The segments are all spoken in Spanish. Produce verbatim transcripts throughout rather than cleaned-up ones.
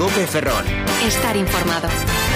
COPE Ferrol. Estar informado.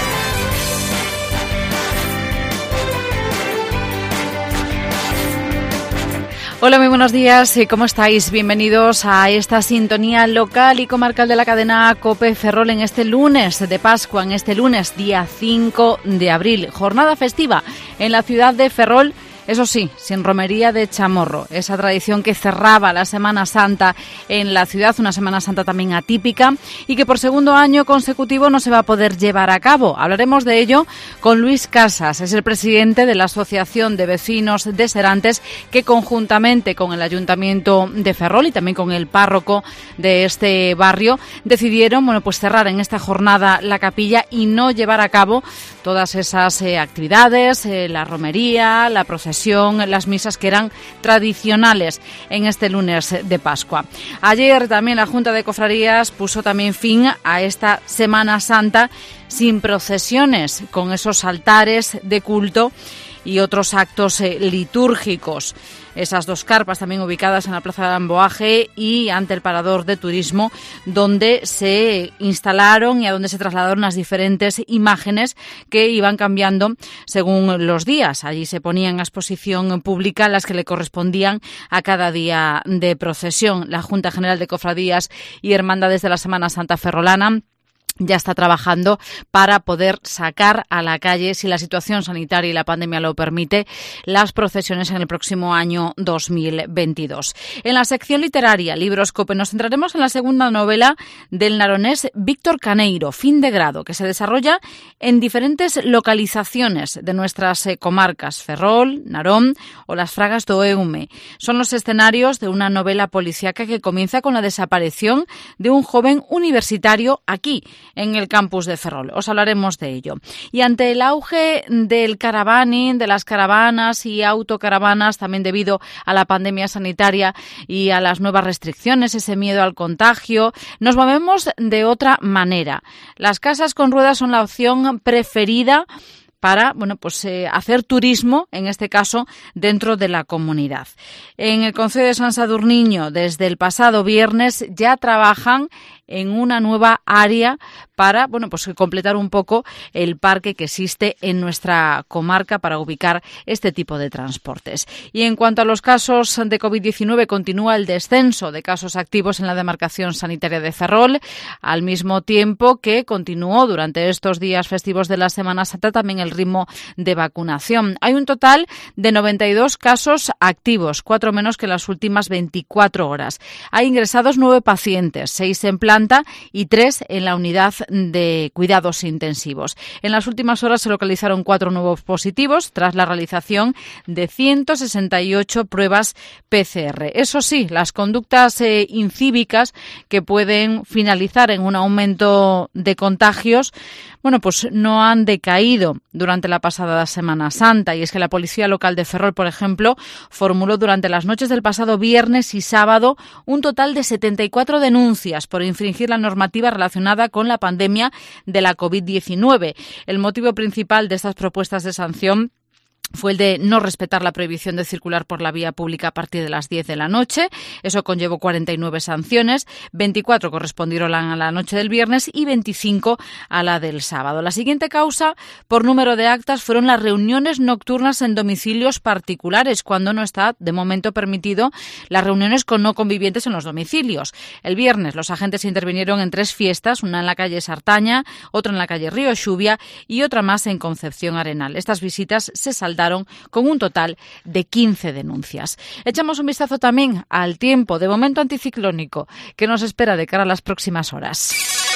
Hola, muy buenos días. ¿Cómo estáis? Bienvenidos a esta sintonía local y comarcal de la cadena COPE Ferrol en este lunes de Pascua, en este lunes día cinco de abril. Jornada festiva en la ciudad de Ferrol. Eso sí, sin romería de chamorro, esa tradición que cerraba la Semana Santa en la ciudad, una Semana Santa también atípica y que por segundo año consecutivo no se va a poder llevar a cabo. Hablaremos de ello con Luis Casas, es el presidente de la Asociación de Vecinos de Serantes, que conjuntamente con el Ayuntamiento de Ferrol y también con el párroco de este barrio decidieron, bueno, pues cerrar en esta jornada la capilla y no llevar a cabo todas esas eh, actividades, eh, la romería, la procesión, las misas que eran tradicionales en este lunes de Pascua. Ayer también la Junta de Cofradías puso también fin a esta Semana Santa sin procesiones, con esos altares de culto y otros actos eh, litúrgicos. Esas dos carpas también ubicadas en la Plaza de Amboaje y ante el Parador de Turismo, donde se instalaron y a donde se trasladaron las diferentes imágenes que iban cambiando según los días. Allí se ponían a exposición pública las que le correspondían a cada día de procesión. La Junta General de Cofradías y Hermandades de la Semana Santa Ferrolana ya está trabajando para poder sacar a la calle, si la situación sanitaria y la pandemia lo permite, las procesiones en el próximo año dos mil veintidós. En la sección literaria, Libros COPE, nos centraremos en la segunda novela del naronés Víctor Caneiro, Fin de grado, que se desarrolla en diferentes localizaciones de nuestras eh, comarcas, Ferrol, Narón o las Fragas do Eume. Son los escenarios de una novela policíaca que comienza con la desaparición de un joven universitario aquí, en el campus de Ferrol. Os hablaremos de ello. Y ante el auge del caravaning, de las caravanas y autocaravanas, también debido a la pandemia sanitaria y a las nuevas restricciones, ese miedo al contagio, nos movemos de otra manera. Las casas con ruedas son la opción preferida para, bueno, pues eh, hacer turismo, en este caso, dentro de la comunidad. En el concello de San Sadurniño, desde el pasado viernes, ya trabajan en una nueva área para, bueno, pues completar un poco el parque que existe en nuestra comarca para ubicar este tipo de transportes. Y en cuanto a los casos de COVID diecinueve, continúa el descenso de casos activos en la demarcación sanitaria de Ferrol, al mismo tiempo que continuó durante estos días festivos de la Semana Santa también el ritmo de vacunación. Hay un total de noventa y dos casos activos, cuatro menos que en las últimas veinticuatro horas. Hay ingresados nueve pacientes, seis en planta y tres en la unidad de cuidados intensivos. En las últimas horas se localizaron cuatro nuevos positivos tras la realización de ciento sesenta y ocho pruebas P C R. Eso sí, las conductas eh, incívicas que pueden finalizar en un aumento de contagios, bueno, pues no han decaído durante la pasada Semana Santa, y es que la Policía Local de Ferrol, por ejemplo, formuló durante las noches del pasado viernes y sábado un total de setenta y cuatro denuncias por infringir la normativa relacionada con la pandemia de la COVID diecinueve. El motivo principal de estas propuestas de sanción fue el de no respetar la prohibición de circular por la vía pública a partir de las diez de la noche. Eso conllevó cuarenta y nueve sanciones, veinticuatro correspondieron a la noche del viernes y veinticinco a la del sábado. La siguiente causa por número de actas fueron las reuniones nocturnas en domicilios particulares, cuando no está de momento permitido las reuniones con no convivientes en los domicilios. El viernes los agentes intervinieron en tres fiestas, una en la calle Sartaña, otra en la calle Río Xubia y otra más en Concepción Arenal. Estas visitas se saldaron con un total de quince denuncias. Echamos un vistazo también al tiempo de momento anticiclónico que nos espera de cara a las próximas horas.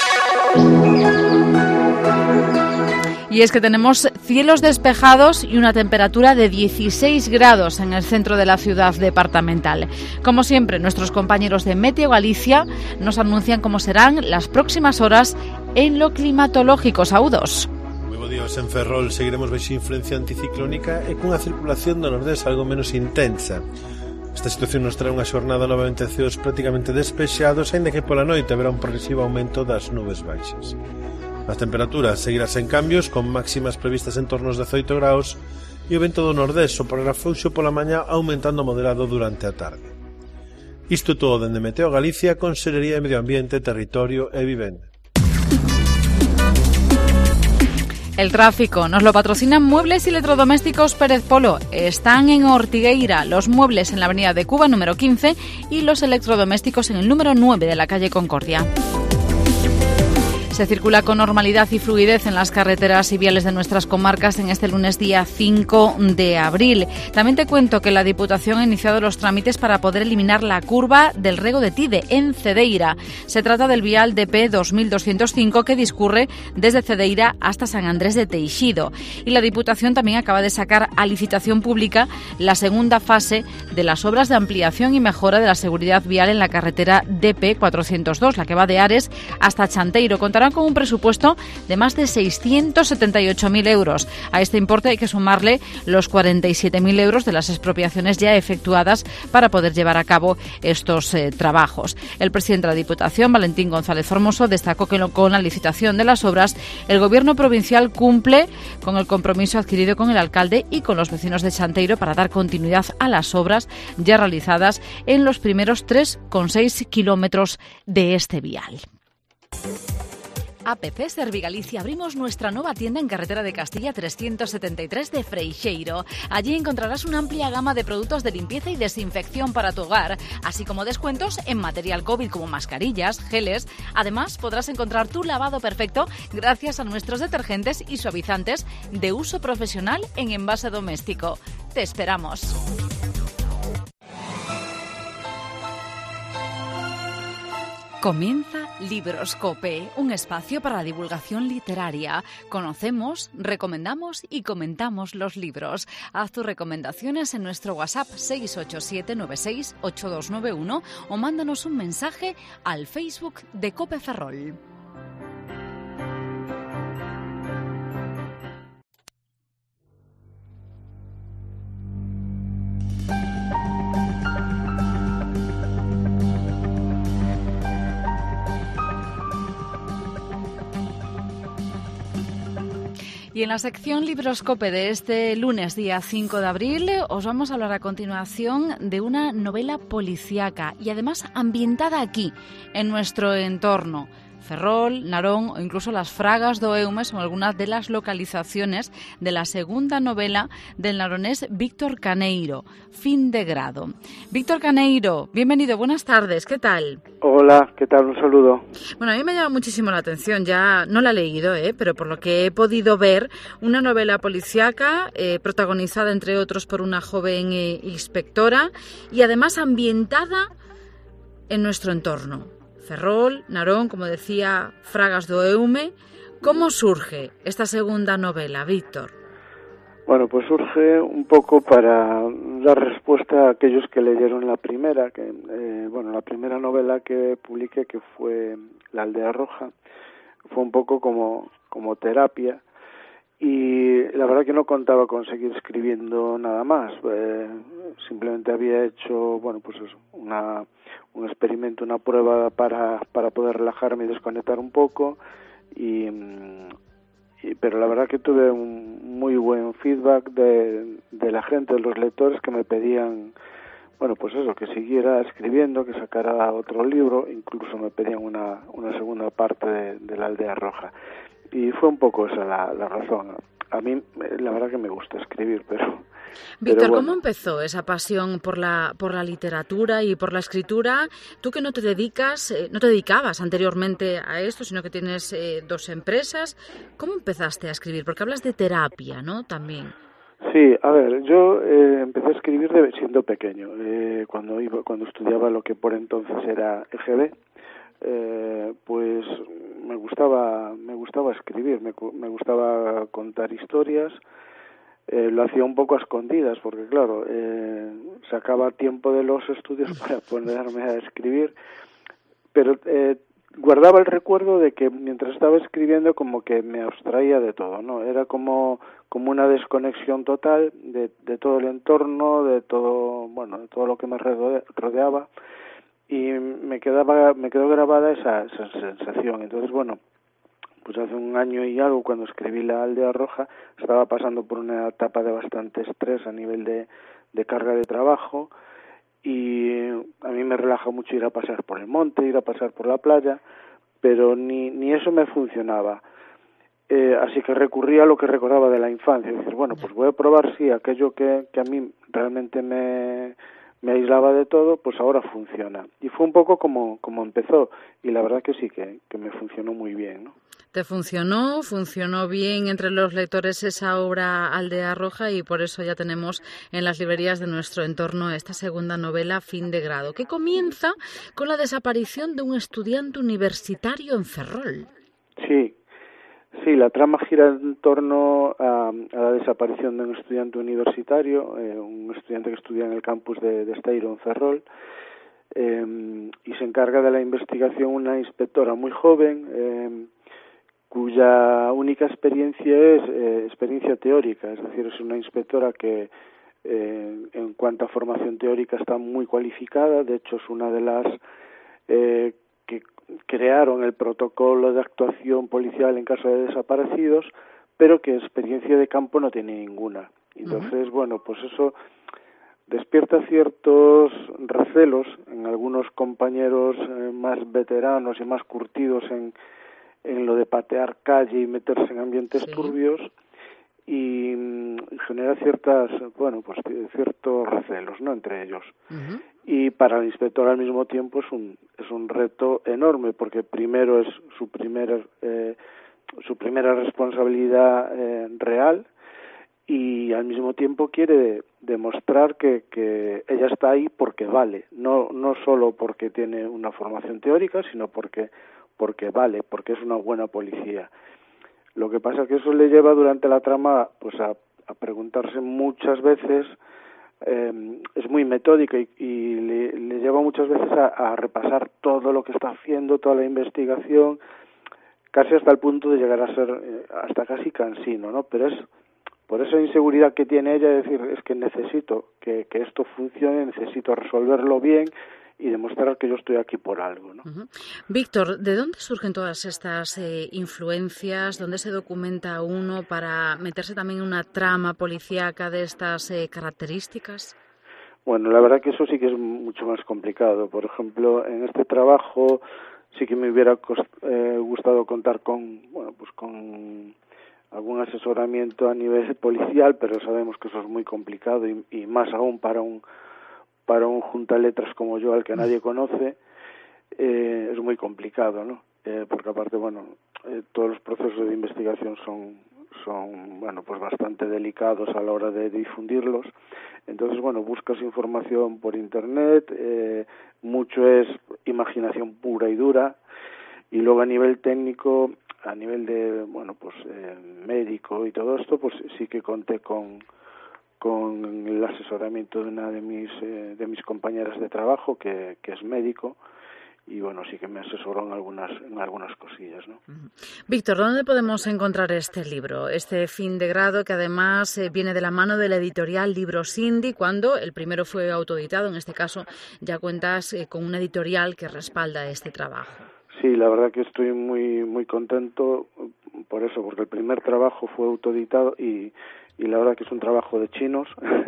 Y es que tenemos cielos despejados y una temperatura de dieciséis grados en el centro de la ciudad departamental. Como siempre, nuestros compañeros de Meteo Galicia nos anuncian cómo serán las próximas horas en lo climatológico. Saúdos. Días en Ferrol seguiremos baixo influencia anticiclónica e cunha circulación do nordés algo menos intensa. Esta situación nos trae unha xornada novamente de ceos prácticamente despexados, aínda que pola noite haberá un progresivo aumento das nubes baixas. As temperaturas seguirán sen cambios, con máximas previstas en torno aos dezoito graus, e o vento do nordés soprará frouxo pola mañá, aumentando moderado durante a tarde. Isto todo dende Meteo Galicia, Consellería de Medio Ambiente, Territorio e Vivenda. El tráfico nos lo patrocinan Muebles y Electrodomésticos Pérez Polo. Están en Ortigueira, los muebles en la avenida de Cuba número quince y los electrodomésticos en el número nueve de la calle Concordia. Se circula con normalidad y fluidez en las carreteras y viales de nuestras comarcas en este lunes día cinco de abril. También te cuento que la Diputación ha iniciado los trámites para poder eliminar la curva del Rego de Tide en Cedeira. Se trata del vial D P dos mil doscientos cinco que discurre desde Cedeira hasta San Andrés de Teixido. Y la Diputación también acaba de sacar a licitación pública la segunda fase de las obras de ampliación y mejora de la seguridad vial en la carretera D P cuatrocientos dos, la que va de Ares hasta Chanteiro. Contarán con un presupuesto de más de seiscientos setenta y ocho mil euros. A este importe hay que sumarle los cuarenta y siete mil euros de las expropiaciones ya efectuadas para poder llevar a cabo estos eh, trabajos. El presidente de la Diputación, Valentín González Formoso, destacó que con la licitación de las obras el Gobierno provincial cumple con el compromiso adquirido con el alcalde y con los vecinos de Chanteiro para dar continuidad a las obras ya realizadas en los primeros tres coma seis kilómetros de este vial. A P C Servigalicia abrimos nuestra nueva tienda en Carretera de Castilla trescientos setenta y tres de Freixeiro. Allí encontrarás una amplia gama de productos de limpieza y desinfección para tu hogar, así como descuentos en material COVID como mascarillas, geles. Además, podrás encontrar tu lavado perfecto gracias a nuestros detergentes y suavizantes de uso profesional en envase doméstico. Te esperamos. Comienza Libroscope, un espacio para la divulgación literaria. Conocemos, recomendamos y comentamos los libros. Haz tus recomendaciones en nuestro WhatsApp seis ocho siete nueve seis ocho dos nueve uno o mándanos un mensaje al Facebook de Cope Ferrol. Y en la sección Libroscope de este lunes, día cinco de abril, os vamos a hablar a continuación de una novela policíaca y además ambientada aquí, en nuestro entorno. Ferrol, Narón o incluso las Fragas do Eume son algunas de las localizaciones de la segunda novela del naronés Víctor Caneiro, Fin de grado. Víctor Caneiro, bienvenido, buenas tardes, ¿qué tal? Hola, ¿qué tal? Un saludo. Bueno, a mí me llama muchísimo la atención, ya no la he leído, ¿eh? pero por lo que he podido ver, una novela policíaca eh, protagonizada entre otros por una joven eh, inspectora y además ambientada en nuestro entorno. Ferrol, Narón, como decía, Fragas do Eume. ¿Cómo surge esta segunda novela, Víctor? Bueno, pues surge un poco para dar respuesta a aquellos que leyeron la primera, que eh, bueno, la primera novela que publiqué, que fue La Aldea Roja, fue un poco como, como terapia, y la verdad que no contaba con seguir escribiendo nada más. Eh, simplemente había hecho, bueno, pues eso, una un experimento, una prueba para para poder relajarme y desconectar un poco, y, y pero la verdad que tuve un muy buen feedback de, de la gente, de los lectores, que me pedían, bueno, pues eso, que siguiera escribiendo, que sacara otro libro, incluso me pedían una una segunda parte de, de La Aldea Roja. Y fue un poco esa la, la razón. A mí, la verdad que me gusta escribir, pero... Víctor, pero bueno. ¿Cómo empezó esa pasión por la por la literatura y por la escritura? Tú que no te dedicas, eh, no te dedicabas anteriormente a esto, sino que tienes eh, dos empresas. ¿Cómo empezaste a escribir? Porque hablas de terapia, ¿no? También. Sí, a ver, yo eh, empecé a escribir de, siendo pequeño, eh, cuando iba, cuando estudiaba lo que por entonces era E G B. Eh, pues me gustaba me gustaba escribir, me, me gustaba contar historias. Eh, lo hacía un poco a escondidas porque claro, eh, sacaba tiempo de los estudios para ponerme a escribir, pero eh, guardaba el recuerdo de que mientras estaba escribiendo como que me abstraía de todo, ¿no? Era como como una desconexión total de, de todo el entorno, de todo, bueno, de todo lo que me rodeaba. Y me quedaba, me quedó grabada esa, esa sensación. Entonces, bueno, pues hace un año y algo, cuando escribí La Aldea Roja, estaba pasando por una etapa de bastante estrés a nivel de, de carga de trabajo, y a mí me relaja mucho ir a pasear por el monte, ir a pasear por la playa, pero ni, ni eso me funcionaba. Eh, así que recurrí a lo que recordaba de la infancia, es decir, bueno, pues voy a probar si aquello que, que a mí realmente me, me aislaba de todo, pues ahora funciona. Y fue un poco como, como empezó, y la verdad que sí, que, que me funcionó muy bien, ¿no? Te funcionó, funcionó bien entre los lectores esa obra Aldea Roja y por eso ya tenemos en las librerías de nuestro entorno esta segunda novela, Fin de grado, que comienza con la desaparición de un estudiante universitario en Ferrol. Sí, sí, la trama gira en torno a, a la desaparición de un estudiante universitario, eh, un estudiante que estudia en el campus de, de Esteiro, en Ferrol, eh, y se encarga de la investigación una inspectora muy joven, eh, cuya única experiencia es eh, experiencia teórica, es decir, es una inspectora que eh, en cuanto a formación teórica está muy cualificada, de hecho es una de las eh, que crearon el protocolo de actuación policial en caso de desaparecidos, pero que experiencia de campo no tiene ninguna. Entonces, uh-huh. bueno, pues eso despierta ciertos recelos en algunos compañeros eh, más veteranos y más curtidos en en lo de patear calle y meterse en ambientes sí. turbios y, y genera ciertas, bueno, pues ciertos recelos, ¿no?, entre ellos. Uh-huh. Y para el inspector al mismo tiempo es un es un reto enorme porque primero es su primera eh, su primera responsabilidad eh, real y al mismo tiempo quiere demostrar que, que ella está ahí porque vale, no no solo porque tiene una formación teórica, sino porque porque vale, porque es una buena policía. Lo que pasa es que eso le lleva durante la trama pues a, a preguntarse muchas veces, eh, es muy metódica y, y le, le lleva muchas veces a, a repasar todo lo que está haciendo, toda la investigación, casi hasta el punto de llegar a ser eh, hasta casi cansino, ¿no? Pero es por esa inseguridad que tiene ella, es decir, es que necesito que, que esto funcione, necesito resolverlo bien y demostrar que yo estoy aquí por algo, ¿no? Uh-huh. Víctor, ¿de dónde surgen todas estas eh, influencias? ¿Dónde se documenta uno para meterse también en una trama policíaca de estas eh, características? Bueno, la verdad que eso sí que es mucho más complicado. Por ejemplo, en este trabajo sí que me hubiera cost- eh, gustado contar con, bueno, pues con algún asesoramiento a nivel policial, pero sabemos que eso es muy complicado y, y más aún para un para un juntaletras como yo, al que nadie conoce, eh, es muy complicado, ¿no? Eh, porque aparte, bueno, eh, todos los procesos de investigación son, son, bueno, pues bastante delicados a la hora de difundirlos. Entonces, bueno, buscas información por internet, eh, mucho es imaginación pura y dura, y luego a nivel técnico, a nivel de, bueno, pues eh, médico y todo esto, pues sí que conté con con el asesoramiento de una de mis eh, de mis compañeras de trabajo que, que es médico y bueno, sí que me asesoró en algunas en algunas cosillas, ¿no? Uh-huh. Víctor, ¿dónde podemos encontrar este libro, este Fin de grado, que además eh, viene de la mano de la editorial Libros Indie, cuando el primero fue autoeditado? En este caso ya cuentas eh, con una editorial que respalda este trabajo. Sí, la verdad que estoy muy muy contento por eso, porque el primer trabajo fue autoeditado y y la verdad que es un trabajo de chinos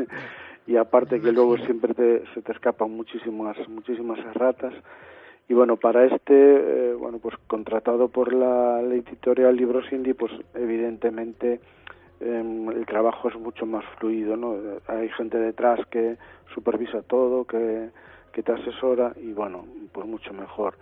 y aparte que luego siempre te, se te escapan muchísimas muchísimas erratas y bueno, para este eh, bueno, pues contratado por la, la editorial Libros Indie, pues evidentemente eh, el trabajo es mucho más fluido, ¿no? Hay gente detrás que supervisa todo, que, que te asesora y bueno, pues mucho mejor.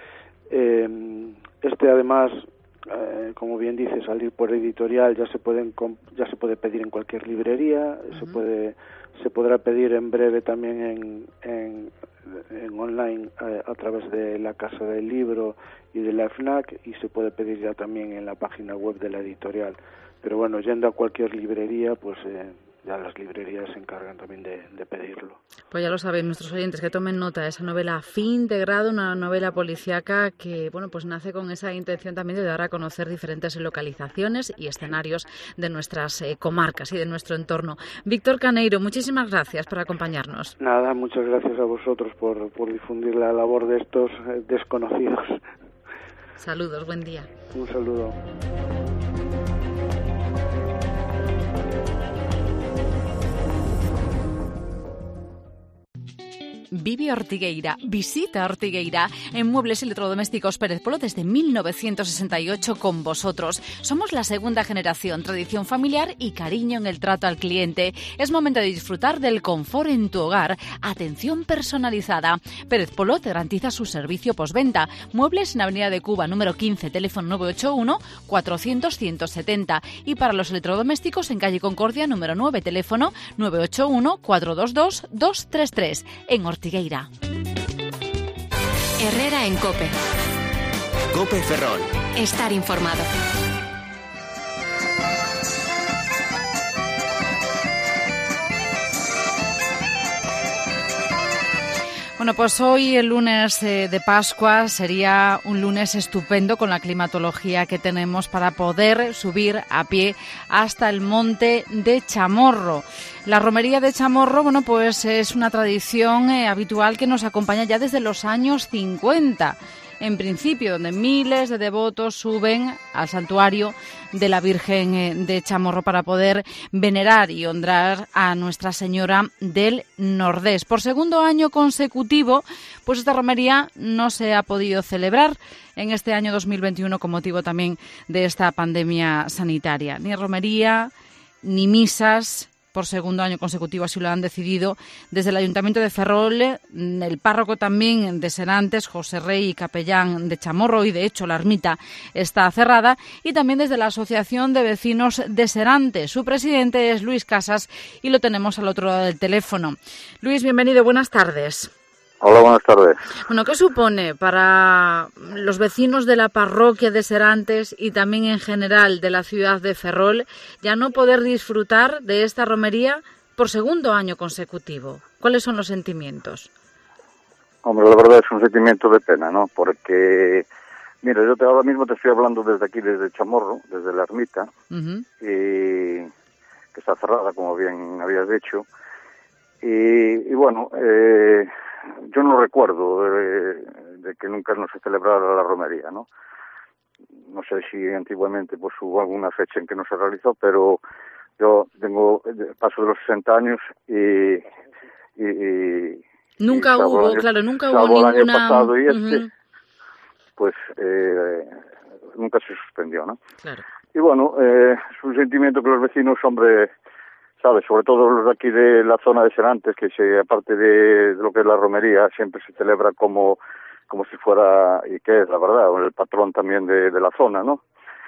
Eh, este además, Eh, como bien dice, salir por editorial ya se pueden ya se puede pedir en cualquier librería, uh-huh. se puede se podrá pedir en breve también en en, en online eh, a través de la Casa del Libro y de la FNAC y se puede pedir ya también en la página web de la editorial. Pero bueno, yendo a cualquier librería, pues eh, ya las librerías se encargan también de, de pedirlo. Pues ya lo saben nuestros oyentes, que tomen nota de esa novela Fin de grado, una novela policíaca que bueno, pues nace con esa intención también de dar a conocer diferentes localizaciones y escenarios de nuestras eh, comarcas y de nuestro entorno. Víctor Caneiro, muchísimas gracias por acompañarnos. Nada, muchas gracias a vosotros por, por difundir la labor de estos eh, desconocidos. Saludos, buen día. Un saludo. Vive Ortigueira, visita Ortigueira. En Muebles y Electrodomésticos Pérez Polo desde mil novecientos sesenta y ocho con vosotros. Somos la segunda generación, tradición familiar y cariño en el trato al cliente. Es momento de disfrutar del confort en tu hogar. Atención personalizada. Pérez Polo te garantiza su servicio postventa. Muebles en Avenida de Cuba, número quince, teléfono nueve ocho uno, cuatrocientos, ciento setenta. Y para los electrodomésticos en calle Concordia, número nueve, teléfono nueve ocho uno, cuatro dos dos, dos tres tres. En Ortigueira. Herrera en COPE. COPE Ferrol. Estar informado. Bueno, pues hoy, el lunes eh, de Pascua, sería un lunes estupendo con la climatología que tenemos para poder subir a pie hasta el monte de Chamorro. La romería de Chamorro, bueno, pues es una tradición eh, habitual que nos acompaña ya desde los años cincuenta. En principio, donde miles de devotos suben al santuario de la Virgen de Chamorro para poder venerar y honrar a Nuestra Señora del Nordés. Por segundo año consecutivo, pues esta romería no se ha podido celebrar en este año dos mil veintiuno con motivo también de esta pandemia sanitaria. Ni romería, ni misas. Por segundo año consecutivo así lo han decidido desde el Ayuntamiento de Ferrol, el párroco también de Serantes, José Rey, capellán de Chamorro, y de hecho la ermita está cerrada, y también desde la Asociación de Vecinos de Serantes. Su presidente es Luis Casas y lo tenemos al otro lado del teléfono. Luis, bienvenido, buenas tardes. Hola, buenas tardes. Bueno, ¿qué supone para los vecinos de la parroquia de Serantes y también en general de la ciudad de Ferrol ya no poder disfrutar de esta romería por segundo año consecutivo? ¿Cuáles son los sentimientos? Hombre, la verdad es un sentimiento de pena, ¿no? Porque, mira, yo te, ahora mismo te estoy hablando desde aquí, desde Chamorro, desde la ermita, uh-huh. y, que está cerrada, como bien habías dicho. Y, y bueno, eh, yo no recuerdo de, de que nunca no se celebrara la romería, ¿no? No sé si antiguamente pues hubo alguna fecha en que no se realizó, pero yo tengo paso de los sesenta años y... y, y nunca y hubo, año, claro, nunca hubo ninguna... el año pasado y este, uh-huh. pues eh, nunca se suspendió, ¿no? Claro. Y bueno, eh, es un sentimiento que los vecinos, hombre... ¿sabes? Sobre todo los de aquí de la zona de Serantes, que se, aparte de, de lo que es la romería, siempre se celebra como, como si fuera, y que es la verdad, el patrón también de, de la zona, ¿no?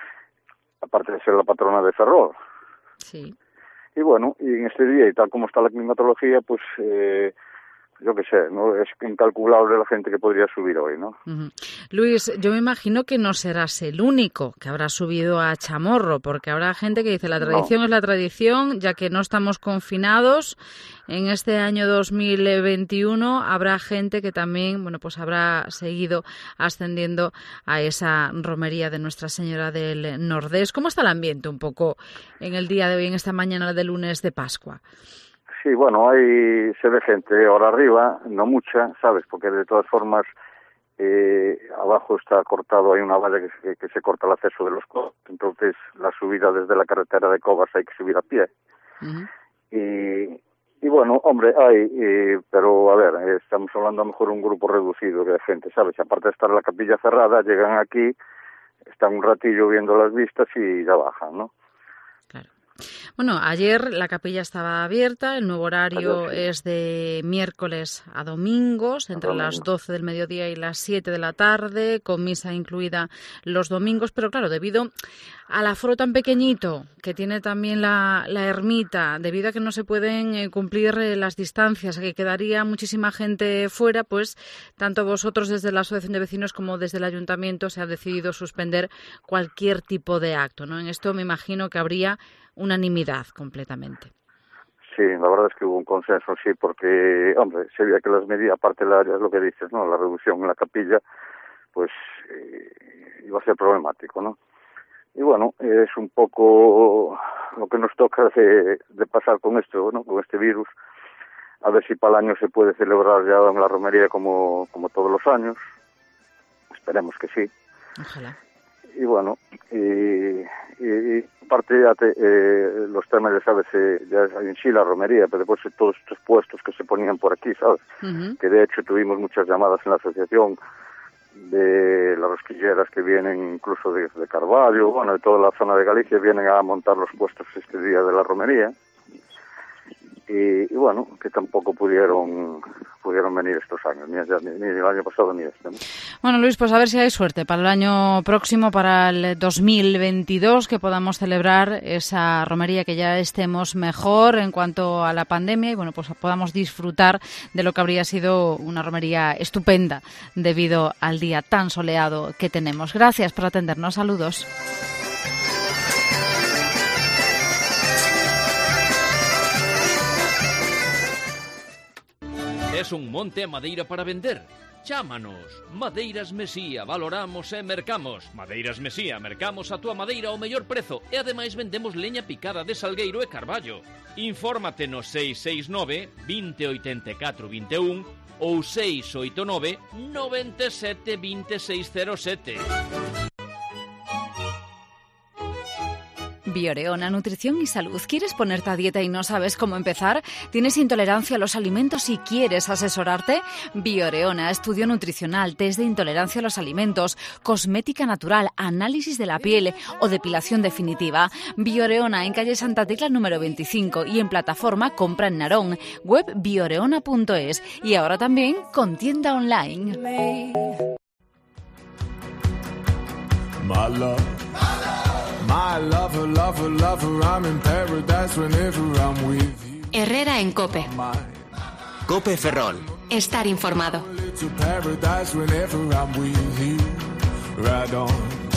Aparte de ser la patrona de Ferrol. Sí. Y bueno, y en este día, y tal como está la climatología, pues... Eh, yo qué sé, no es incalculable la gente que podría subir hoy, ¿no? Uh-huh. Luis, yo me imagino que no serás el único que habrá subido a Chamorro, porque habrá gente que dice la tradición no. es la tradición, ya que no estamos confinados. En este año dos mil veintiuno habrá gente que también, bueno, pues habrá seguido ascendiendo a esa romería de Nuestra Señora del Nordés. ¿Cómo está el ambiente un poco en el día de hoy, en esta mañana de lunes de Pascua? Sí, bueno, ahí se ve gente ahora arriba, no mucha, ¿sabes? Porque de todas formas eh, abajo está cortado, hay una valla que se, que se corta el acceso de los Cobas, entonces la subida desde la carretera de Cobas hay que subir a pie. Uh-huh. Y, y bueno, hombre, hay, eh, pero a ver, estamos hablando a lo mejor de un grupo reducido de gente, ¿sabes? Aparte de estar la capilla cerrada, llegan aquí, están un ratillo viendo las vistas y ya bajan, ¿no? Bueno, ayer la capilla estaba abierta, el nuevo horario ayer, sí. es de miércoles a domingos, entre domingo. las doce del mediodía y las siete de la tarde, con misa incluida los domingos, pero claro, debido al aforo tan pequeñito que tiene también la, la ermita, debido a que no se pueden eh, cumplir eh, las distancias, que quedaría muchísima gente fuera, pues tanto vosotros desde la Asociación de Vecinos como desde el Ayuntamiento se ha decidido suspender cualquier tipo de acto, ¿no? En esto me imagino que habría unanimidad completamente. Sí, la verdad es que hubo un consenso, sí, porque, hombre, se veía que las medidas, aparte de lo que dices, ¿no? La reducción en la capilla, pues eh, iba a ser problemático, ¿no? Y bueno, es un poco lo que nos toca de, de pasar con esto, ¿no? Con este virus. A ver si para el año se puede celebrar ya en la romería como, como todos los años. Esperemos que sí. Ojalá. y bueno, y, y, y aparte ate, eh, los temas, ya sabes, eh, ya en sí la romería, pero después todos estos puestos que se ponían por aquí, ¿sabes? Uh-huh. Que de hecho tuvimos muchas llamadas en la asociación de las rosquilleras que vienen incluso de, de Carvalho, bueno, de toda la zona de Galicia, vienen a montar los puestos este día de la romería. Y, y bueno, que tampoco pudieron pudieron venir estos años, ni, ni, ni el año pasado ni este, ¿no? Bueno, Luis, pues a ver si hay suerte para el año próximo, para el dos mil veintidós, que podamos celebrar esa romería, que ya estemos mejor en cuanto a la pandemia y bueno, pues podamos disfrutar de lo que habría sido una romería estupenda debido al día tan soleado que tenemos. Gracias por atendernos. Saludos. Es un monte a madeira para vender? Chámanos. Madeiras Mesía, valoramos e mercamos. Madeiras Mesía, mercamos a túa madeira ao mellor prezo e ademais vendemos leña picada de salgueiro e carballo. Infórmate no seis seis nove, vinte, oitenta e catro, vinte e un ou seis oito nove, noventa e sete, vinte e seis cero sete. Bioreona, nutrición y salud. ¿Quieres ponerte a dieta y no sabes cómo empezar? ¿Tienes intolerancia a los alimentos y quieres asesorarte? Bioreona, estudio nutricional, test de intolerancia a los alimentos, cosmética natural, análisis de la piel o depilación definitiva. Bioreona, en calle Santa Tecla número veinticinco y en plataforma Compra en Narón, web bioreona punto es y ahora también con tienda online. My lover, lover, lover, I'm in paradise whenever I'm with you. Herrera en COPE. COPE Ferrol. Estar informado. Paradise whenever I'm with you. Ride on.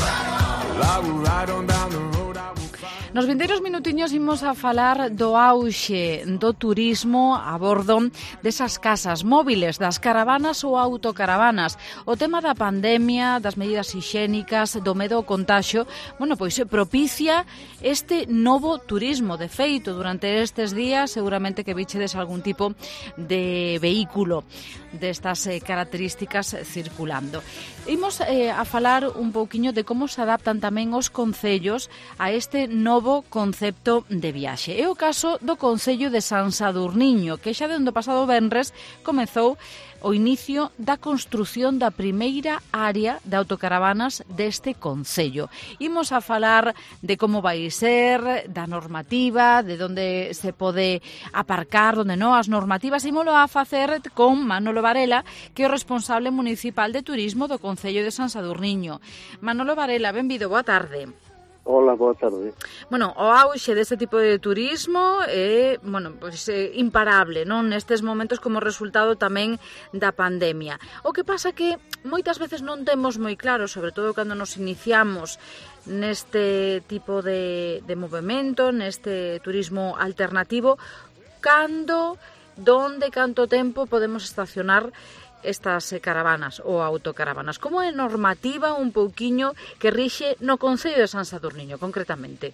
I will ride on down the road. Nos vindeiros minutiños imos a falar do auxe do turismo a bordo desas casas móviles, das caravanas ou autocaravanas. O tema da pandemia, das medidas hixiénicas, do medo ao contaxio, bueno, pois se propicia este novo turismo. De feito, durante estes días seguramente que vichedes algún tipo de vehículo destas eh, características circulando. Imos eh, a falar un pouquiño de como se adaptan tamén os concellos a este novo concepto de viaxe. É o caso do Concello de San Sadurniño, que xa dende o pasado venres comezou o inicio da construción da primeira área de autocaravanas deste concello. Imos a falar de como vai ser, da normativa, de onde se pode aparcar, onde non, as normativas. Ímolo a facer con Manolo Varela, que é o responsable municipal de turismo do Concello de San Sadurniño. Manolo Varela, benvido, boa tarde. Hola, boa tarde. Bueno, o auxe deste tipo de turismo é, bueno, pois é imparable, non? Nestes momentos como resultado tamén da pandemia. O que pasa que moitas veces non temos moi claro, sobre todo cando nos iniciamos neste tipo de, de movimento, neste turismo alternativo, cando, donde, canto tempo podemos estacionar estas caravanas ou autocaravanas. Como é normativa un pouquiño que rixe no Concello de San Sadurniño, concretamente?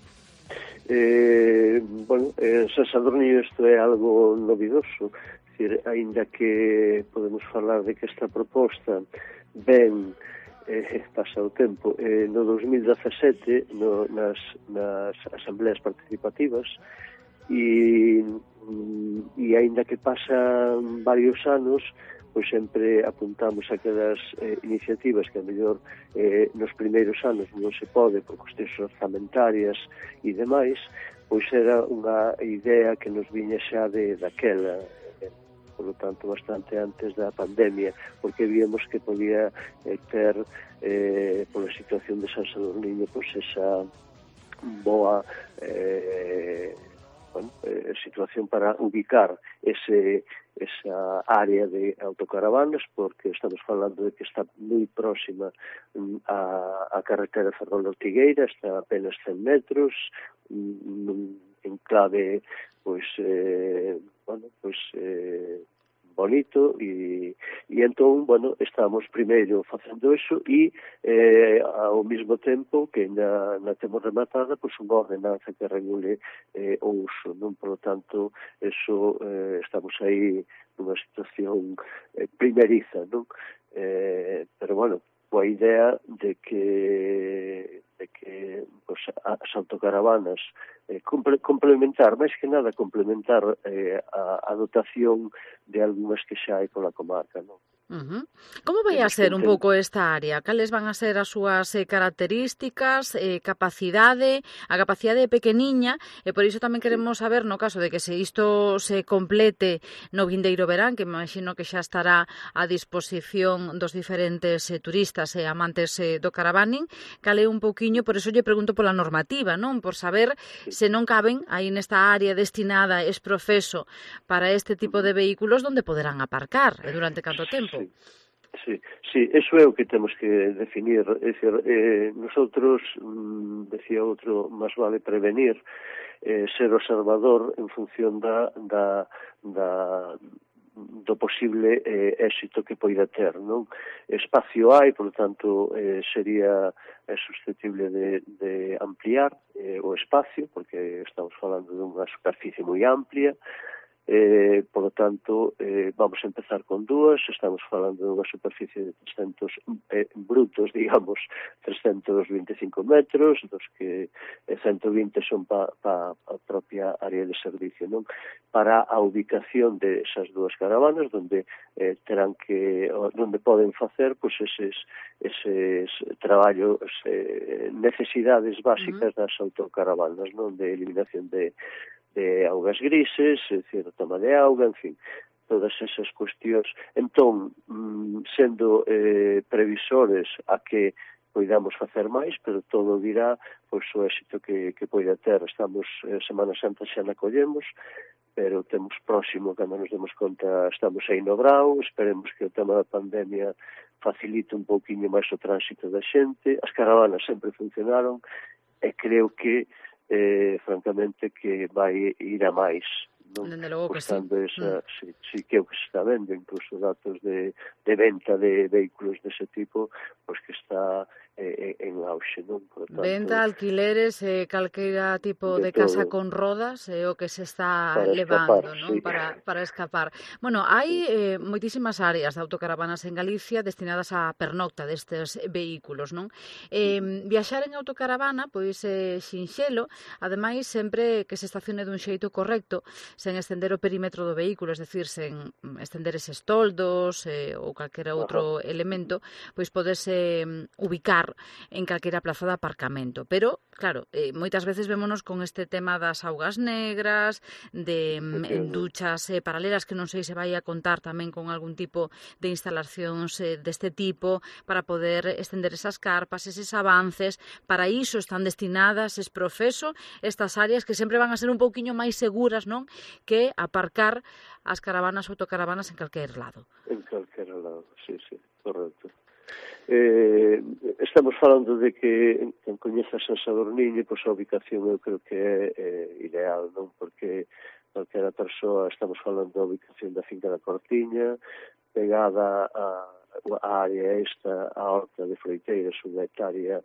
Eh, bueno, en San Sadurniño isto é algo novidoso, decir, aínda que podemos falar de que esta proposta ben eh, pasa o tempo, eh, no dos mil dezasete no, nas, nas asambleas participativas e, e aínda que pasan varios anos, pois sempre apuntamos aquelas eh, iniciativas que a mellor eh, nos primeiros anos non se pode por cuestións orzamentarias e demais, pois era unha idea que nos viña xa de daquela, eh, por lo tanto bastante antes da pandemia, porque víamos que podía eh, ter eh, pola situación de San Sadurniño pois esa boa eh, bueno, eh, situación para ubicar ese esa área de autocaravanas, porque estamos falando de que está moi próxima a, a carretera Ferrol-Ortigueira, está apenas cen metros, en clave, pois, eh, bueno, pois, eh, bonito, e, e entón, bueno, estamos primeiro facendo iso e eh, ao mesmo tempo que ainda na temos rematada, pois unha ordenanza que regule eh, o uso, non? Por lo tanto, eso eh, estamos aí nunha situación eh, primeriza, non? Eh, pero, bueno, coa idea de que as autocaravanas, eh, complementar, máis que nada complementar eh, a, a dotación de algunhas que xa hai pola comarca, non? Uh-huh. Como vai a ser un pouco esta área? Cales van a ser as súas eh, características, eh, capacidade? A capacidade é pequeniña e por iso tamén queremos saber, no caso de que se isto se complete no vindeiro verán, que imagino que xa estará a disposición dos diferentes eh, turistas e amantes eh, do caravaning, cal é un pouquiño, por eso lle pregunto pola normativa, non? Por saber se non caben aí nesta área destinada exprofeso para este tipo de vehículos donde poderán aparcar e durante canto tempo. Sí, sí, sí, eso é o que temos que definir. É dicir, eh, nosotros, mm, decía outro, máis vale prevenir, eh, ser observador en función da, da, da do posible eh, éxito que poida ter, non? Espacio hai, por lo tanto, eh, sería é susceptible de, de ampliar eh, o espacio, porque estamos falando de unha superficie moi amplia. Eh, por lo tanto, eh, vamos a empezar con dúas, estamos falando de unha superficie de trescentos eh, brutos, digamos, trescentos veinticinco metros, dos que eh, ciento vinte son para pa a propia área de servicio, non? Para a ubicación de esas dúas caravanas, donde eh, terán que, donde poden facer, pois, eses, eses traballos, eh, necesidades básicas das autocaravanas, non? De eliminación de de augas grises, é dicir, toma de auga, en fin, todas esas cuestións. Entón, sendo eh, previsores a que poidamos facer máis, pero todo dirá pois, o éxito que, que poida ter. Estamos, eh, Semana Santa xa na collemos, pero temos próximo, cando nos demos conta, estamos aí no Brao, esperemos que o tema da pandemia facilite un pouquiño máis o tránsito da xente. As caravanas sempre funcionaron e creo que Eh, francamente que vai ir a máis, non? Dende logo que sí. Esa, mm. sí, sí que é o que se está vendo, incluso datos de, de venta de vehículos dese tipo, pois que está eh, en auxe, non? Por tanto, venta, alquileres, eh, calquera tipo de, de casa con rodas, é eh, o que se está para levando, escapar, non? Sí. Para, para escapar. Bueno, hai eh, moitísimas áreas de autocaravanas en Galicia destinadas á pernocta destes vehículos, non? Eh, viaxar en autocaravana, pois, é eh, xinxelo, ademais, sempre que se estacione dun xeito correcto, sen estender o perímetro do vehículo, es decir, sen estender eses toldos eh, ou calquera outro Ajá. elemento, pois podese eh, ubicar en calquera plaza de aparcamento. Pero, claro, eh, moitas veces vémonos con este tema das augas negras, de mm, duchas eh, paralelas, que non sei se vai a contar tamén con algún tipo de instalacións eh, deste tipo para poder estender esas carpas, eses avances. Para iso están destinadas, es profeso, estas áreas que sempre van a ser un pouquiño máis seguras, non? Que aparcar as caravanas ou autocaravanas en calquer lado. En calquer lado, sí, sí, correcto. Eh, estamos falando de que quen coñeza San Sadurniño, pois a ubicación eu creo que é eh, ideal, non? Porque calquera persoa, estamos falando da ubicación da finca da Cortiña, pegada a, a área esta, a horta de froiteiras, unha hectárea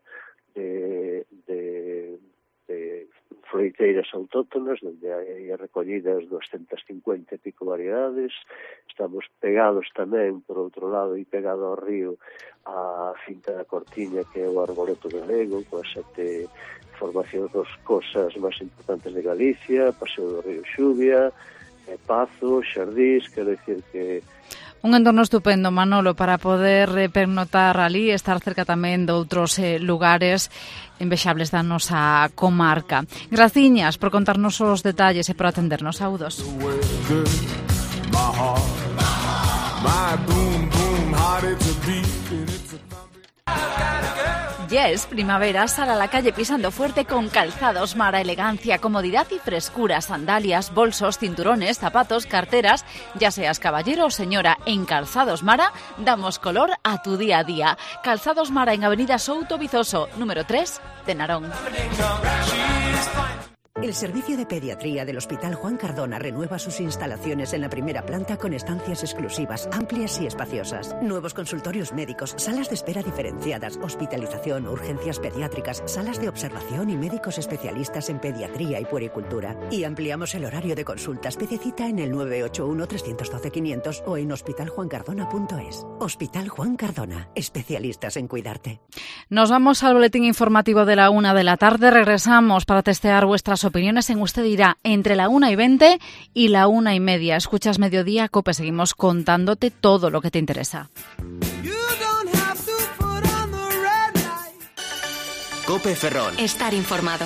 de, de, de froiteiras autóctonas, onde hai recollidas doscientas cincuenta e pico variedades. Estamos pegados tamén, por outro lado, e pegado ao río, a finca da Cortiña, que é o arboreto galego, coas sete formacións dos cosas máis importantes de Galicia, Paseo do Río Xubia, Pazo, Xardís, quero dicir que un entorno estupendo, Manolo, para poder eh, pernotar ali, estar cerca tamén de outros eh, lugares envexables da nosa comarca. Graciñas por contarnos os detalles e por atendernos. Saúdos. Yes, primavera, sal a la calle pisando fuerte con Calzados Mara. Elegancia, comodidad y frescura. Sandalias, bolsos, cinturones, zapatos, carteras. Ya seas caballero o señora, en Calzados Mara damos color a tu día a día. Calzados Mara en Avenida Souto Vizoso, número tres de Narón. El servicio de pediatría del Hospital Juan Cardona renueva sus instalaciones en la primera planta con estancias exclusivas, amplias y espaciosas. Nuevos consultorios médicos, salas de espera diferenciadas, hospitalización, urgencias pediátricas, salas de observación y médicos especialistas en pediatría y puericultura. Y ampliamos el horario de consultas. Pide cita en el nueve ocho uno, tres uno dos, quinientos o en hospital juan cardona punto es. Hospital Juan Cardona, especialistas en cuidarte. Nos vamos al boletín informativo de la una de la tarde. Regresamos para testear vuestras opiniones en Usted Dirá entre la una y veinte y la una y media. Escuchas Mediodía COPE. Seguimos contándote todo lo que te interesa. COPE Ferrol. Estar informado.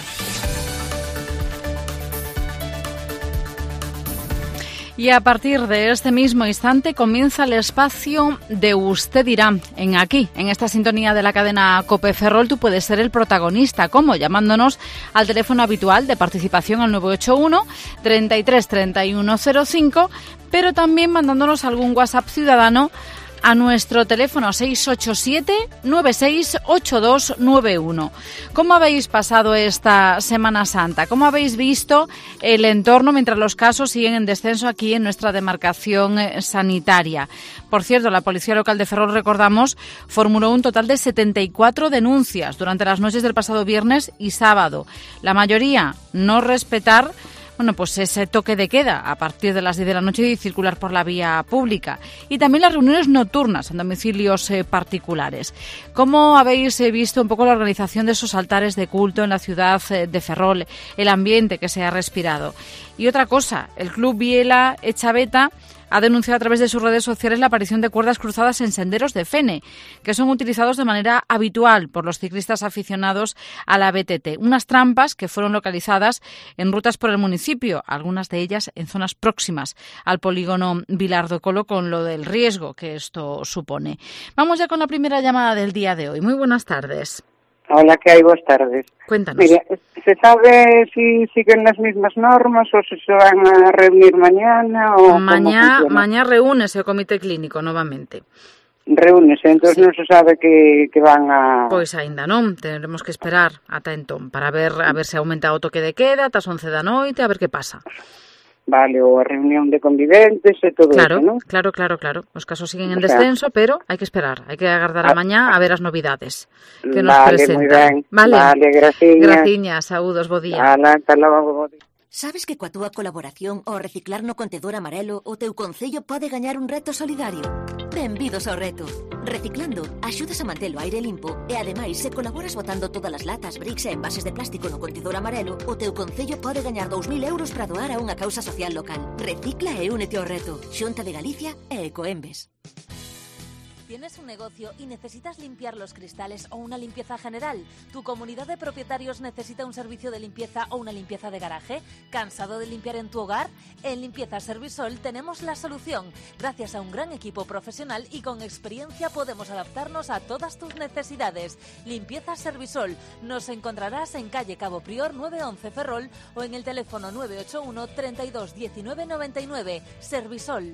Y a partir de este mismo instante comienza el espacio de Usted Dirá. En aquí, en esta sintonía de la cadena COPE Ferrol, tú puedes ser el protagonista. ¿Cómo? Llamándonos al teléfono habitual de participación al nueve ocho uno, treinta y tres, treinta y uno cero cinco, pero también mandándonos algún WhatsApp ciudadano a nuestro teléfono seis ocho siete, nueve seis ocho dos nueve uno. ¿Cómo habéis pasado esta Semana Santa? ¿Cómo habéis visto el entorno mientras los casos siguen en descenso aquí en nuestra demarcación sanitaria? Por cierto, la Policía Local de Ferrol, recordamos, formuló un total de setenta y cuatro denuncias durante las noches del pasado viernes y sábado. La mayoría no respetar Bueno, pues ese toque de queda a partir de las diez de la noche y circular por la vía pública. Y también las reuniones nocturnas en domicilios eh, particulares. ¿Cómo habéis eh, visto un poco la organización de esos altares de culto en la ciudad eh, de Ferrol, el ambiente que se ha respirado? Y otra cosa, el Club Biela Echaveta ha denunciado a través de sus redes sociales la aparición de cuerdas cruzadas en senderos de Fene, que son utilizados de manera habitual por los ciclistas aficionados a la B T T. Unas trampas que fueron localizadas en rutas por el municipio, algunas de ellas en zonas próximas al polígono Vilar do Colo, con lo del riesgo que esto supone. Vamos ya con la primera llamada del día de hoy. Muy buenas tardes. Hola, ¿qué hay? Buenas tardes. Cuéntanos. Mira, ¿se sabe si siguen las mismas normas o si se van a reunir mañana? O mañana, mañana reúnese el comité clínico novamente. Reúnese, entonces sí. Non se sabe que, que van a... Pois aínda non, tendremos que esperar ata entón para ver a ver se aumenta o toque de queda ata as once da noite, a ver que pasa. Vale, ou a reunión de conviventes e todo claro, eso, ¿no? Claro, claro, claro. Os casos siguen en descenso, pero hai que esperar. Hai que agardar a mañá a ver as novidades que nos vale, presentan. Muy ben. Vale, vale, graciña. Graciña, saúdos, bo día. Ala, hasta logo, bo día. Sabes que coa túa colaboración ao reciclar no contedor amarelo o teu concello pode gañar un reto solidario? Benvidos ao reto. Reciclando, axudas a mantelo aire limpo e, ademais, se colaboras botando todas as latas, bricks e envases de plástico no contedor amarelo, o teu concello pode gañar dous mil euros para doar a unha causa social local. Recicla e únete ao reto. Xunta de Galicia e Ecoembes. ¿Tienes un negocio y necesitas limpiar los cristales o una limpieza general? ¿Tu comunidad de propietarios necesita un servicio de limpieza o una limpieza de garaje? ¿Cansado de limpiar en tu hogar? En Limpieza Servisol tenemos la solución. Gracias a un gran equipo profesional y con experiencia podemos adaptarnos a todas tus necesidades. Limpieza Servisol. Nos encontrarás en calle Cabo Prior nueve once Ferrol o en el teléfono nueve ocho uno, treinta y dos, diecinueve, noventa y nueve. Servisol.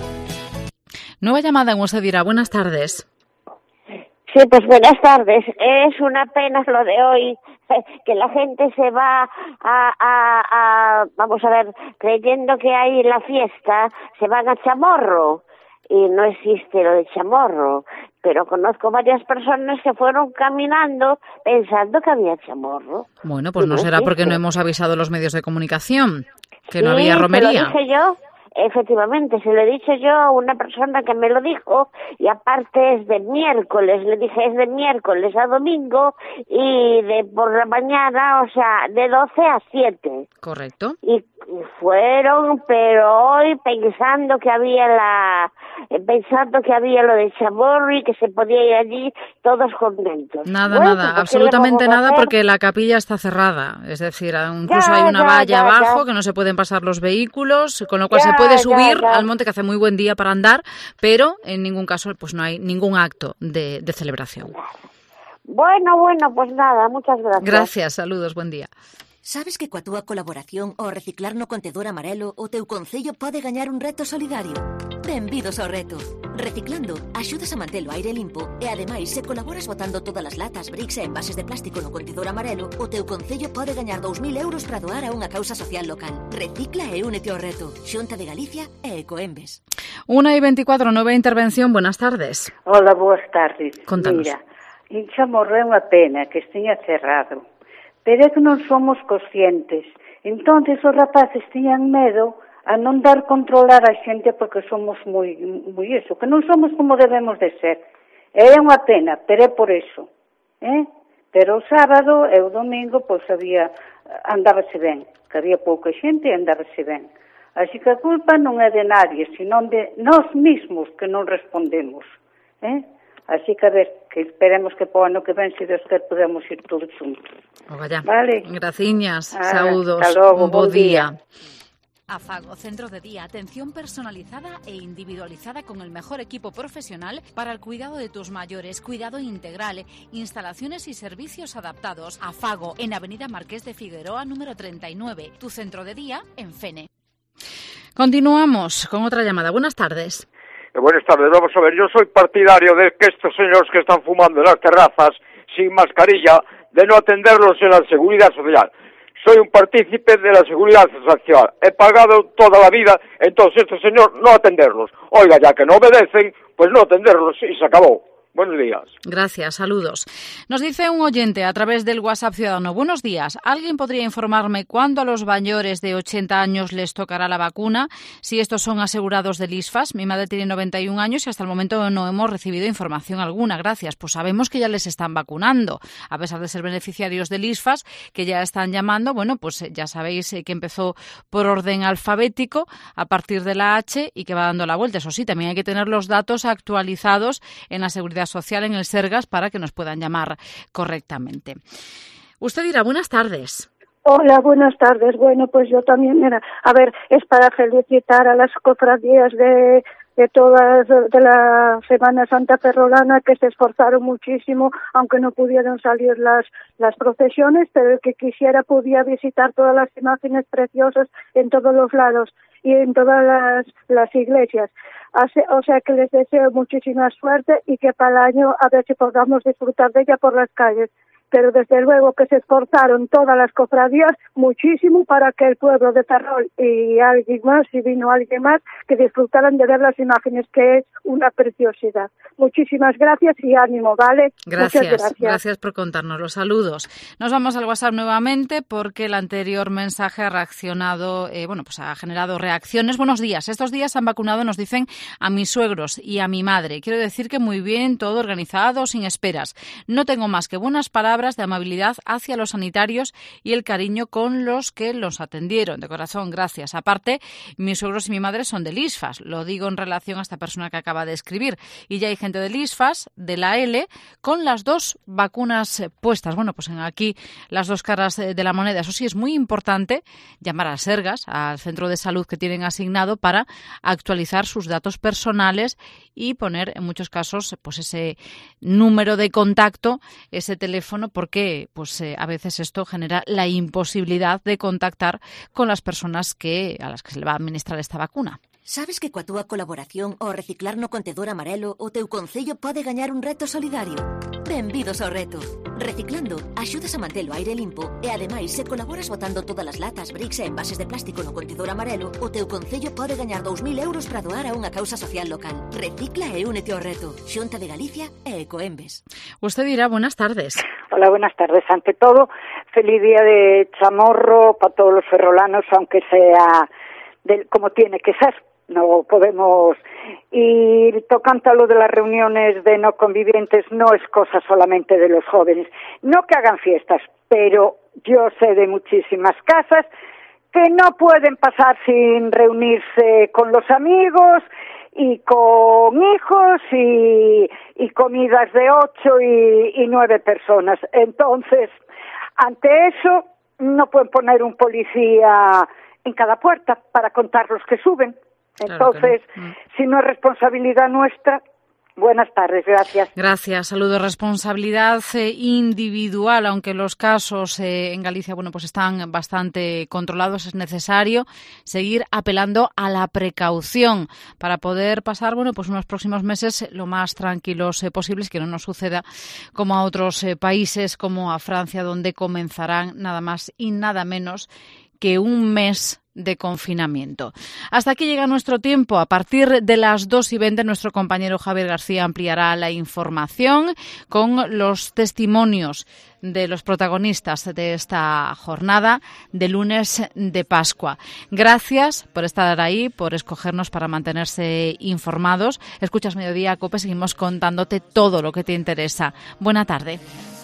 Nueva llamada en Usted Dirá. Buenas tardes. Sí, pues buenas tardes. Es una pena lo de hoy, que la gente se va a, a, a, vamos a ver, creyendo que hay la fiesta, se van a Chamorro. Y no existe lo de Chamorro. Pero conozco varias personas que fueron caminando pensando que había Chamorro. Bueno, pues no, no será existe. Porque no hemos avisado a los medios de comunicación que no sí, había romería. Lo dije yo. Efectivamente, se lo he dicho yo a una persona que me lo dijo y aparte es de miércoles, le dije es de miércoles a domingo y de por la mañana, o sea, de doce a siete. Correcto. Y fueron, pero hoy pensando que había la, pensando que había lo de Chamorro y que se podía ir allí todos contentos. Nada, bueno, nada, absolutamente nada porque la capilla está cerrada, es decir, incluso ya, hay una ya, valla ya, abajo ya. que no se pueden pasar los vehículos, con lo cual ya, se puede subir ya, ya. al monte, que hace muy buen día para andar, pero en ningún caso pues no hay ningún acto de, de celebración. Bueno, bueno, pues nada, muchas gracias. Gracias, saludos, buen día. Sabes que coa túa colaboración ao reciclar no contedor amarelo o teu concello pode gañar un reto solidario? Benvidos ao reto. Reciclando, axudas a manter o aire limpo e ademais, se colaboras botando todas as latas, bricks e envases de plástico no contedor amarelo, o teu concello pode gañar dous mil euros para doar a unha causa social local. Recicla e únete ao reto. Xunta de Galicia e Ecoembes. una y veinticuatro, nueva intervención. Buenas tardes. Hola, boas tardes. Contanos. Mira, en Chamorro é unha pena que esteña cerrado, pero é que non somos conscientes. Entonces os rapaces tiñan medo a non dar controlar a xente porque somos moi, moi iso, que non somos como debemos de ser. É unha pena, pero é por iso. Eh? Pero o sábado e o domingo, pois había, andábase ben, que había pouca xente e andábase ben. Así que a culpa non é de nadie, senón de nós mismos que non respondemos. Eh? Así que a ver, que esperemos que po ano que ven, se Deus quer, podemos ir todos juntos. Ogallá. Vale. Graciñas, Ah, saúdos, hasta logo, un bo bon día. día. Afago, centro de día, atención personalizada e individualizada con el mejor equipo profesional para el cuidado de tus mayores, cuidado integral, instalaciones y servicios adaptados. Afago, en Avenida Marqués de Figueroa, número treinta y nueve, tu centro de día en Fene. Continuamos con otra llamada. Buenas tardes. Eh, buenas tardes, vamos a ver, yo soy partidario de que estos señores que están fumando en las terrazas sin mascarilla, de no atenderlos en la seguridad social. Soy un partícipe de la seguridad social. He pagado toda la vida, entonces este señor no atenderlos. Oiga, ya que no obedecen, pues no atenderlos y se acabó. Buenos días. Gracias, saludos. Nos dice un oyente a través del WhatsApp Ciudadano. Buenos días. ¿Alguien podría informarme cuándo a los mayores de ochenta años les tocará la vacuna? Si estos son asegurados del I S F A S. Mi madre tiene noventa y un años y hasta el momento no hemos recibido información alguna. Gracias. Pues sabemos que ya les están vacunando, a pesar de ser beneficiarios del I S F A S, que ya están llamando. Bueno, pues ya sabéis que empezó por orden alfabético a partir de la H y que va dando la vuelta. Eso sí, también hay que tener los datos actualizados en la seguridad social, en el Sergas, para que nos puedan llamar correctamente. Usted dirá, buenas tardes. Hola, buenas tardes. Bueno, pues yo también, mira, a ver, es para felicitar a las cofradías de, de todas, de la Semana Santa Ferrolana, que se esforzaron muchísimo, aunque no pudieron salir las, las procesiones, pero el que quisiera podía visitar todas las imágenes preciosas en todos los lados y en todas las, las iglesias. O sea que les deseo muchísima suerte y que para el año a ver si podamos disfrutar de ella por las calles. Pero desde luego que se esforzaron todas las cofradías muchísimo para que el pueblo de Ferrol y alguien más, si vino alguien más, que disfrutaran de ver las imágenes, que es una preciosidad. Muchísimas gracias y ánimo, ¿vale? Gracias, Muchas gracias. Gracias por contarnos los saludos. Nos vamos al WhatsApp nuevamente porque el anterior mensaje ha reaccionado, eh, bueno, pues ha generado reacciones. Buenos días. Estos días han vacunado, nos dicen, a mis suegros y a mi madre. Quiero decir que muy bien, todo organizado, sin esperas. No tengo más que buenas palabras de amabilidad hacia los sanitarios y el cariño con los que los atendieron. De corazón, gracias. Aparte, mis suegros y mi madre son del I S F A S. Lo digo en relación a esta persona que acaba de escribir. Y ya hay gente del I S F A S, de la L, con las dos vacunas puestas. Bueno, pues en aquí las dos caras de la moneda. Eso sí, es muy importante llamar a Sergas, al centro de salud que tienen asignado, para actualizar sus datos personales y poner, en muchos casos, pues ese número de contacto, ese teléfono, porque pues eh, a veces esto genera la imposibilidad de contactar con las personas que a las que se le va a administrar esta vacuna. Sabes que coa túa colaboración ao reciclar no contedor amarelo o teu concello pode gañar un reto solidario? Benvidos ao reto. Reciclando, axudas a manter o aire limpo e ademais, se colaboras botando todas as latas, bricks e envases de plástico no contedor amarelo, o teu concello pode gañar dous mil euros para doar a unha causa social local. Recicla e únete ao reto. Xunta de Galicia e Ecoembes. Usted dirá, buenas tardes. Hola, buenas tardes. Ante todo, feliz día de Chamorro para todos los ferrolanos, aunque sea del, como tiene que ser. No podemos. Y tocando a lo de las reuniones de no convivientes, no es cosa solamente de los jóvenes. No que hagan fiestas, pero yo sé de muchísimas casas que no pueden pasar sin reunirse con los amigos y con hijos y, y comidas de ocho y, y nueve personas. Entonces, ante eso, no pueden poner un policía en cada puerta para contar los que suben. Entonces, claro que no. si no es responsabilidad nuestra, Buenas tardes, gracias. Gracias, saludos. Responsabilidad eh, individual, aunque los casos eh, en Galicia, bueno, pues están bastante controlados, es necesario seguir apelando a la precaución para poder pasar, bueno, pues unos próximos meses lo más tranquilos eh, posibles, que no nos suceda como a otros eh, países, como a Francia, donde comenzarán nada más y nada menos que un mes de confinamiento. Hasta aquí llega nuestro tiempo. A partir de las dos y veinte, nuestro compañero Javier García ampliará la información con los testimonios de los protagonistas de esta jornada de lunes de Pascua. Gracias por estar ahí, por escogernos para mantenerse informados. Escuchas Mediodía Cope, seguimos contándote todo lo que te interesa. Buena tarde.